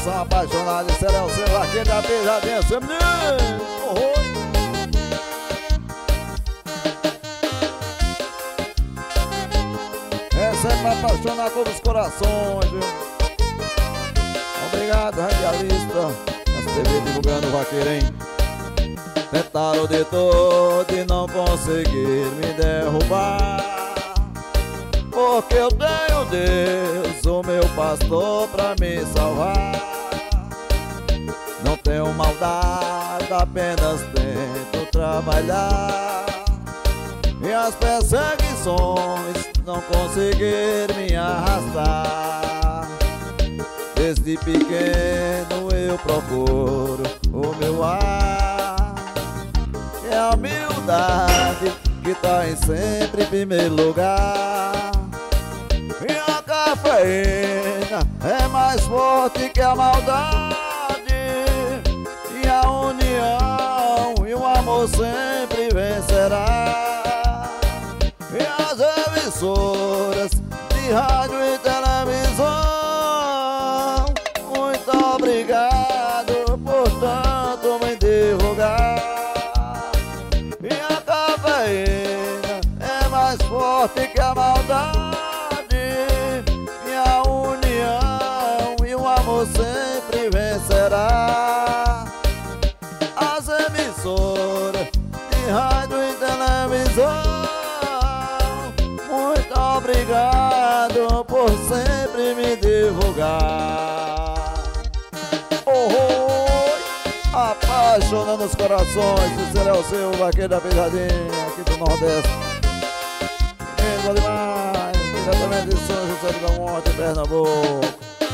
coração apaixonado. Esse é o seu vaqueiro da pesadinha, seu menino. Essa é pra apaixonar todos os corações, viu? Obrigado, radialista. Essa TV divulgando o vaqueiro, hein? Tentaram de todo e não conseguir me derrubar, porque eu tenho Deus, o meu pastor, pra me salvar. Não tenho maldade, apenas tento trabalhar, e as perseguições não conseguir me arrastar. Desde pequeno eu procuro o meu ar, é a humildade que tá em sempre primeiro lugar. E a cafeína é mais forte que a maldade, e a união e o amor sempre vencerá. E as emissoras de rádio e televisão, muito obrigado por tanto me divulgar. E a cafeína é mais forte que a maldade, e a união e o amor sempre vencerá. As emissoras de rádio e televisão, muito obrigado por sempre me divulgar. Apaixonando os corações. Esse é o seu vaqueiro da pesadinha aqui do Nordeste. Lindo demais, diretamente de São José do Camonte, Pernambuco.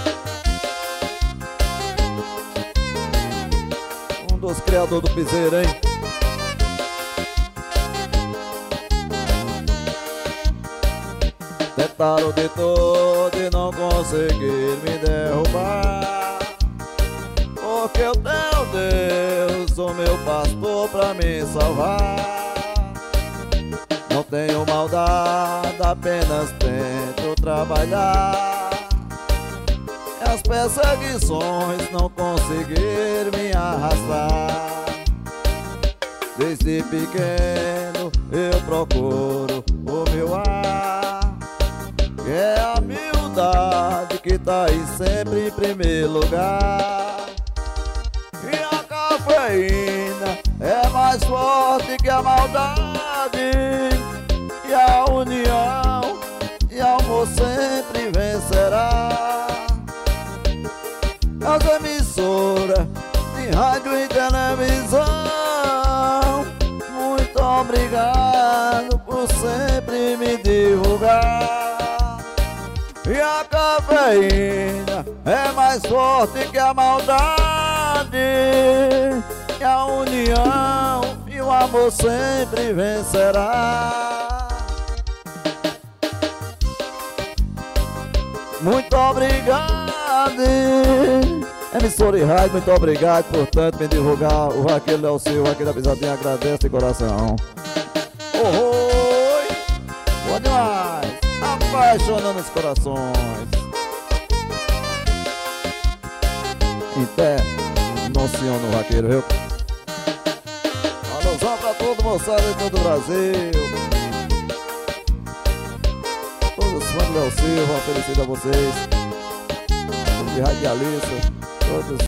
Um dos criadores do piseiro, hein? Tentaram de todo e não conseguir me derrubar, porque eu tenho Deus, o meu pastor, pra me salvar. Não tenho maldade, apenas tento trabalhar, e as perseguições não conseguir me arrastar. Desde pequeno eu procuro o meu ar, que é a humildade que tá aí sempre em primeiro lugar. E a cafeína é mais forte que a maldade, e a união e amor sempre vencerá. As emissoras de rádio e televisão, muito obrigado por sempre me divulgar. E a cafeína é mais forte que a maldade, e a união e o amor sempre vencerá. Muito obrigado, emissora e rádio, muito obrigado por tanto me divulgar. O vaqueiro é o seu, o vaqueiro da pesadinha agradece de coração. Oi, bom demais, apaixonando os corações. Até emociona o vaqueiro, viu? Alôzão pra todo moçada de todo o Brasil. Todos os fãs do Léo Silva, oferecido a vocês. De radialista, todos.